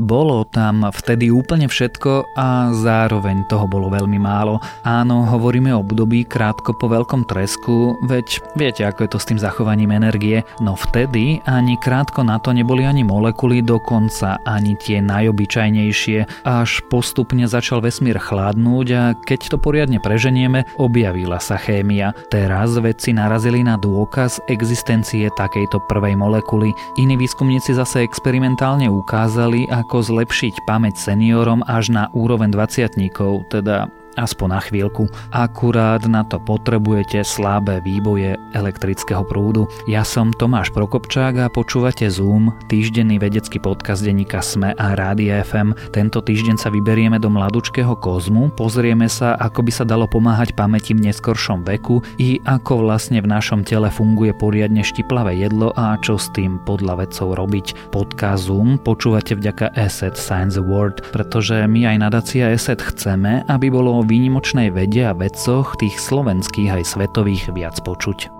Bolo tam vtedy úplne všetko a zároveň toho bolo veľmi málo. Áno, hovoríme o období krátko po veľkom tresku, veď viete, ako je to s tým zachovaním energie, no vtedy ani krátko na to neboli ani molekuly, dokonca ani tie najobyčajnejšie, až postupne začal vesmír chladnúť a keď to poriadne preženieme, objavila sa chémia. Teraz vedci narazili na dôkaz existencie takejto prvej molekuly. Iní výskumníci zase experimentálne ukázali, ako zlepšiť pamäť seniorom až na úroveň 20-tníkov, teda aspoň na chvíľku. Akurát na to potrebujete slabé výboje elektrického prúdu. Ja som Tomáš Prokopčák a počúvate Zoom, týždenný vedecký podcast denníka SME a Rádia FM. Tento týždeň sa vyberieme do mladučkého kozmu, pozrieme sa, ako by sa dalo pomáhať pamäti v neskoršom veku i ako vlastne v našom tele funguje poriadne štiplavé jedlo a čo s tým podľa vedcov robiť. Podcast Zoom počúvate vďaka ESET Science Award, pretože my aj nadácia ESET chceme, aby bolo o výnimočnej vede a vedcoch tých slovenských aj svetových viac počuť.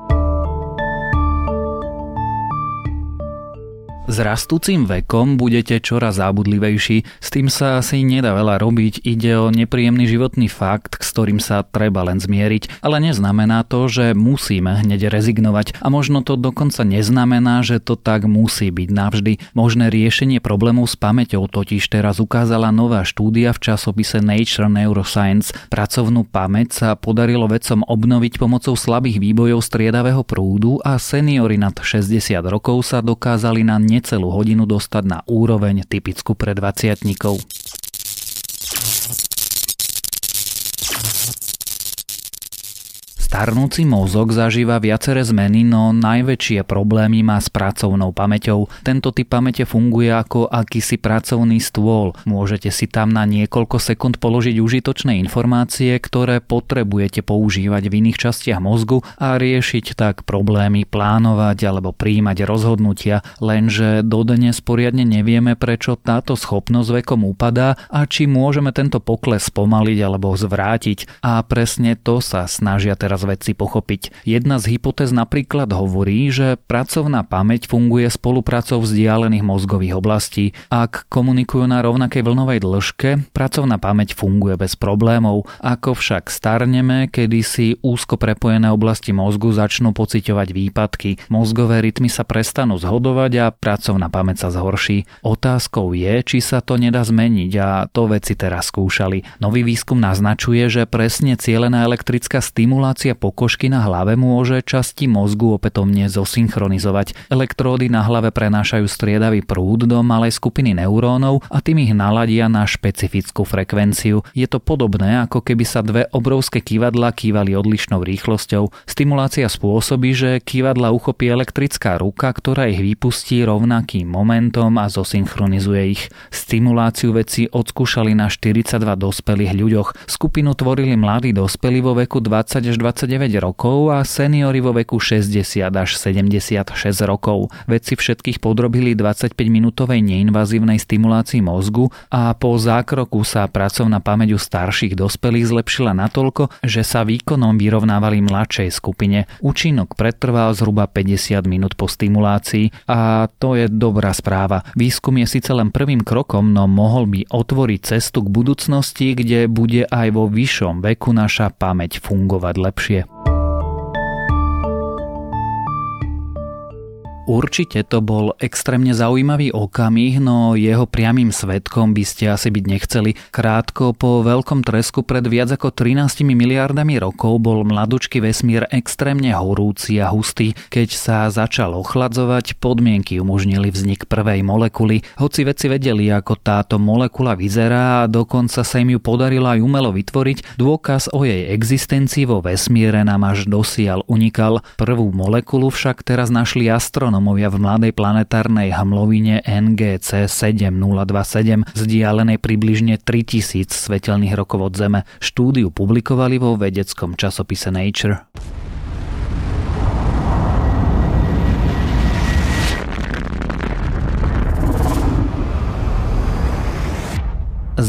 S rastúcim vekom budete čoraz zábudlivejší, s tým sa asi nedá veľa robiť, ide o nepríjemný životný fakt, s ktorým sa treba len zmieriť, ale neznamená to, že musíme hneď rezignovať a možno to dokonca neznamená, že to tak musí byť navždy. Možné riešenie problémov s pamäťou totiž teraz ukázala nová štúdia v časopise Nature Neuroscience. Pracovnú pamäť sa podarilo vedcom obnoviť pomocou slabých výbojov striedavého prúdu a seniori nad 60 rokov sa dokázali na necelú hodinu dostať na úroveň typickú pre 20-tníkov. Starnúci mozog zažíva viaceré zmeny, no najväčšie problémy má s pracovnou pamäťou. Tento typ pamäte funguje ako akýsi pracovný stôl. Môžete si tam na niekoľko sekúnd položiť užitočné informácie, ktoré potrebujete používať v iných častiach mozgu a riešiť tak problémy, plánovať alebo prijímať rozhodnutia, lenže dodnes poriadne nevieme, prečo táto schopnosť vekom upadá a či môžeme tento pokles spomaliť alebo zvrátiť. A presne to sa snažia teraz vedci pochopiť. Jedna z hypotéz napríklad hovorí, že pracovná pamäť funguje spoluprácou vzdialených mozgových oblastí. Ak komunikujú na rovnakej vlnovej dĺžke, pracovná pamäť funguje bez problémov. Ako však starneme, kedysi úzko prepojené oblasti mozgu začnú pociťovať výpadky. Mozgové rytmy sa prestanú zhodovať a pracovná pamäť sa zhorší. Otázkou je, či sa to nedá zmeniť a to vedci teraz skúšali. Nový výskum naznačuje, že presne cielená elektrická stimulácia pokožky na hlave môže časti mozgu opätovne zosynchronizovať. Elektródy na hlave prenášajú striedavý prúd do malej skupiny neurónov a tým ich naladia na špecifickú frekvenciu. Je to podobné, ako keby sa dve obrovské kývadlá kývali odlišnou rýchlosťou. Stimulácia spôsobí, že kývadla uchopí elektrická ruka, ktorá ich vypustí rovnakým momentom a zosynchronizuje ich. Stimuláciu vedci odskúšali na 42 dospelých ľuďoch. Skupinu tvorili mladí dospelí vo veku 20 až 29 rokov a seniori vo veku 60 až 76 rokov. Vedci všetkých podrobili 25-minútovej neinvazívnej stimulácii mozgu a po zákroku sa pracovná pamäť u starších dospelých zlepšila natoľko, že sa výkonom vyrovnávali mladšej skupine. Účinok pretrval zhruba 50 minút po stimulácii a to je dobrá správa. Výskum je síce len prvým krokom, no mohol by otvoriť cestu k budúcnosti, kde bude aj vo vyššom veku naša pamäť fungovať lepšie. Určite to bol extrémne zaujímavý okamih, no jeho priamym svedkom by ste asi byť nechceli. Krátko po veľkom tresku pred viac ako 13 miliardami rokov bol mladučký vesmír extrémne horúci a hustý. Keď sa začal ochladzovať, podmienky umožnili vznik prvej molekuly. Hoci vedci vedeli, ako táto molekula vyzerá a dokonca sa im ju podarilo aj umelo vytvoriť, dôkaz o jej existencii vo vesmíre nám až dosiaľ unikal. Prvú molekulu však teraz našli astronómovia v mladej planetárnej hmlovine NGC 7027, vzdialenej približne 3000 svetelných rokov od Zeme. Štúdiu publikovali vo vedeckom časopise Nature.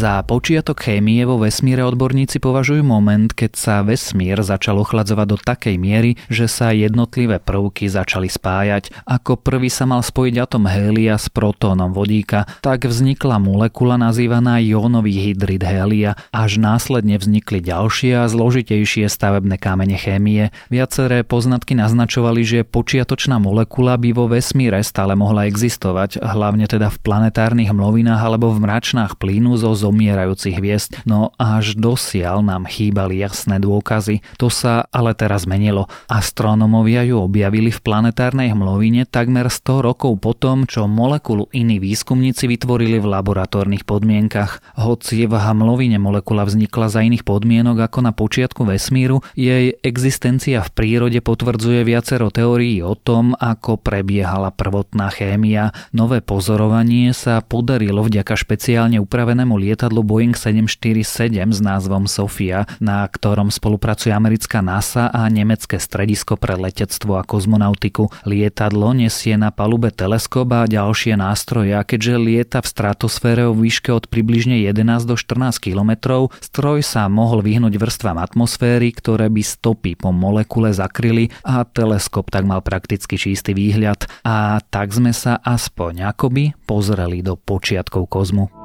Za počiatok chémie vo vesmíre odborníci považujú moment, keď sa vesmír začal ochladzovať do takej miery, že sa jednotlivé prvky začali spájať. Ako prvý sa mal spojiť atom hélia s protónom vodíka, tak vznikla molekula nazývaná jónový hydrid hélia, až následne vznikli ďalšie a zložitejšie stavebné kamene chémie. Viaceré poznatky naznačovali, že počiatočná molekula by vo vesmíre stále mohla existovať, hlavne teda v planetárnych mlovinách alebo v mračnách plynu zo zomierajúcich hviezd, no až dosiaľ nám chýbali jasné dôkazy. To sa ale teraz zmenilo. Astronómovia ju objavili v planetárnej hmlovine takmer 100 rokov potom, čo molekulu iní výskumníci vytvorili v laboratórnych podmienkach. Hoci v hmlovine molekula vznikla za iných podmienok ako na počiatku vesmíru, jej existencia v prírode potvrdzuje viacero teórií o tom, ako prebiehala prvotná chémia. Nové pozorovanie sa podarilo vďaka špeciálne upravenému lietadlu Boeing 747 s názvom Sofia, na ktorom spolupracuje americká NASA a nemecké stredisko pre letectvo a kozmonautiku. Lietadlo nesie na palube teleskop a ďalšie nástroje, a keďže lieta v stratosfére o výške od približne 11 do 14 kilometrov, stroj sa mohol vyhnúť vrstvám atmosféry, ktoré by stopy po molekule zakryli, a teleskop tak mal prakticky čistý výhľad. A tak sme sa aspoň akoby pozreli do počiatkov kozmu.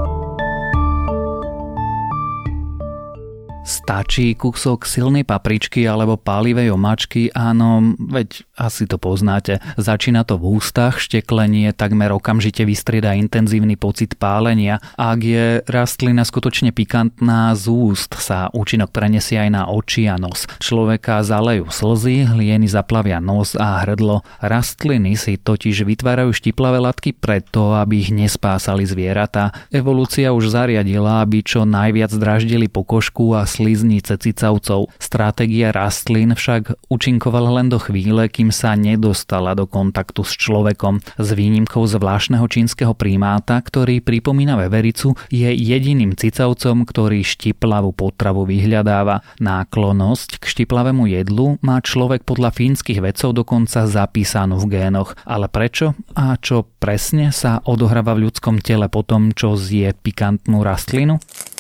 Stačí kúsok silnej papričky alebo pálivej omáčky? Áno, veď asi to poznáte. Začína to v ústach, šteklenie takmer okamžite vystrieda intenzívny pocit pálenia. Ak je rastlina skutočne pikantná, z úst sa účinok prenesie aj na oči a nos. Človeka zalejú slzy, hlieny zaplavia nos a hrdlo. Rastliny si totiž vytvárajú štiplavé látky preto, aby ich nespásali zvieratá. Evolúcia už zariadila, aby čo najviac dráždili pokožku a sliznice cicavcov. Stratégia rastlín však účinkovala len do chvíle, kým sa nedostala do kontaktu s človekom. S výnimkou zvláštneho čínskeho primáta, ktorý pripomína vevericu, je jediným cicavcom, ktorý štiplavú potravu vyhľadáva. Náklonnosť k štiplavému jedlu má človek podľa fínskych vedcov dokonca zapísanú v génoch. Ale prečo a čo presne sa odohráva v ľudskom tele po tom, čo zje pikantnú rastlinu?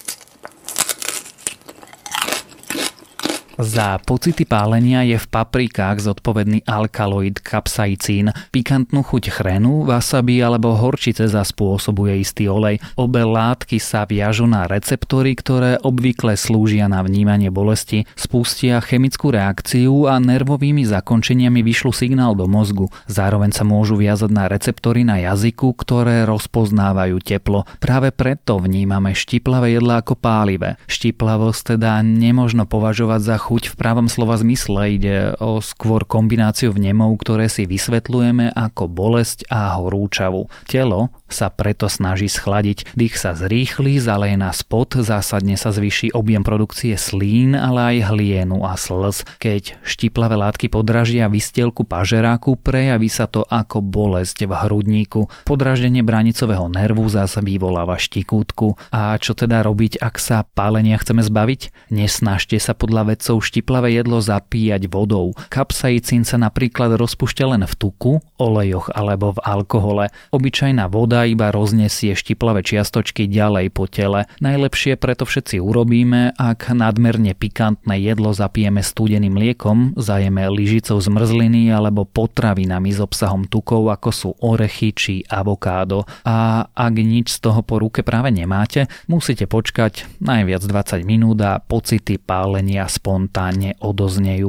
Za pocity pálenia je v paprikách zodpovedný alkaloid kapsaicín. Pikantnú chuť chrenu, wasabi alebo horčice zaspôsobuje istý olej. Obe látky sa viažu na receptory, ktoré obvykle slúžia na vnímanie bolesti, spustia chemickú reakciu a nervovými zakončeniami vyšľú signál do mozgu. Zároveň sa môžu viazať na receptory na jazyku, ktoré rozpoznávajú teplo. Práve preto vnímame štiplavé jedlá ako pálivé. Štiplavosť teda nemožno považovať za chuť v pravom slova zmysle, ide o skôr kombináciu vnemov, ktoré si vysvetľujeme ako bolesť a horúčavu. Telo sa preto snaží schladiť, dých sa zrýchli, zaleje na spod, zásadne sa zvýši objem produkcie slín, ale aj hlienu a slz. Keď štiplavé látky podražia vystielku pažeráku, prejaví sa to ako bolesť v hrudníku. Podraždenie branicového nervu zase vyvoláva štikútku. A čo teda robiť, ak sa pálenia chceme zbaviť? Nesnažte sa podľa vedcov štiplavé jedlo zapíjať vodou. Kapsaicín sa napríklad rozpúšťa len v tuku, olejoch alebo v alkohole. Obyčajná voda iba roznesie štiplavé čiastočky ďalej po tele. Najlepšie preto všetci urobíme, ak nadmerne pikantné jedlo zapijeme studeným mliekom, zajeme lyžicou zmrzliny alebo potravinami s obsahom tukov, ako sú orechy či avokádo. A ak nič z toho po ruke práve nemáte, musíte počkať najviac 20 minút a pocity pálenia spontánne odoznejú.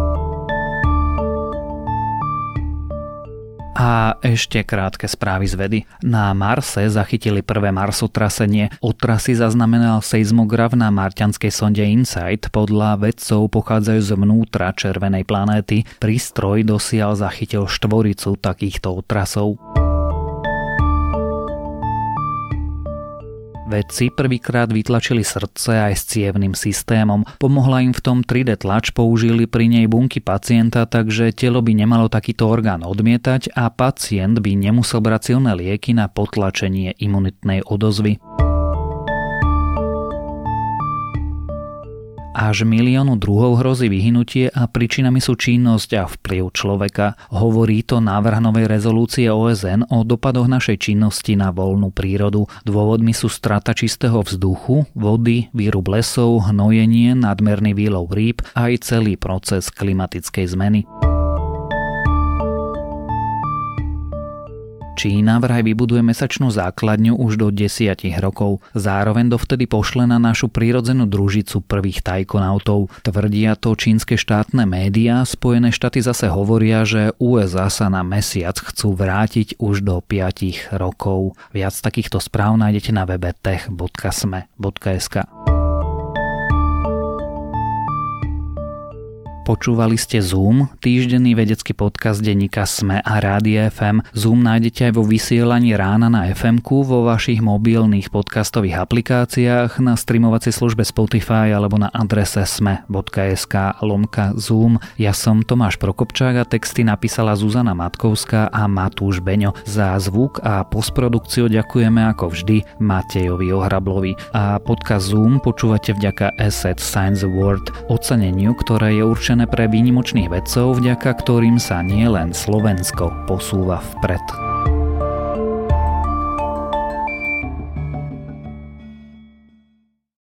A ešte krátke správy z vedy. Na Marse zachytili prvé marsotrasenie. Otrasy zaznamenal seizmograf na marťanskej sonde InSight. Podľa vedcov pochádzajú zvnútra červenej planéty. Prístroj dosiaľ zachytil štvoricu takýchto otrasov. Vedci prvýkrát vytlačili srdce aj s cievnym systémom. Pomohla im v tom 3D tlač, použili pri nej bunky pacienta, takže telo by nemalo takýto orgán odmietať a pacient by nemusel brať silné lieky na potlačenie imunitnej odozvy. Až miliónu druhov hrozí vyhynutie a príčinami sú činnosť a vplyv človeka. Hovorí to návrh novej rezolúcie OSN o dopadoch našej činnosti na voľnú prírodu. Dôvodmi sú strata čistého vzduchu, vody, výrub lesov, hnojenie, nadmerný výlov rýb a aj celý proces klimatickej zmeny. Čína vraj vybuduje mesačnú základňu už do 10 rokov. Zároveň dovtedy pošle na našu prírodzenú družicu prvých tajkonautov. Tvrdia to čínske štátne médiá, Spojené štáty zase hovoria, že USA sa na mesiac chcú vrátiť už do 5 rokov. Viac takýchto správ nájdete na webe tech.sme.sk. Počúvali ste Zoom, týždenný vedecký podcast denníka SME a Rádia FM. Zoom nájdete aj vo vysielaní rána na FM-ku, vo vašich mobilných podcastových aplikáciách, na streamovacej službe Spotify alebo na adrese sme.sk/Zoom. Ja som Tomáš Prokopčák a texty napísala Zuzana Matkovská a Matúš Beňo. Za zvuk a postprodukciu ďakujeme ako vždy Matejovi Ohrablovi. A podcast Zoom počúvate vďaka Asset Science Award, oceneniu, ktoré je určené pre výnimočných vedcov, vďaka ktorým sa nielen Slovensko posúva vpred.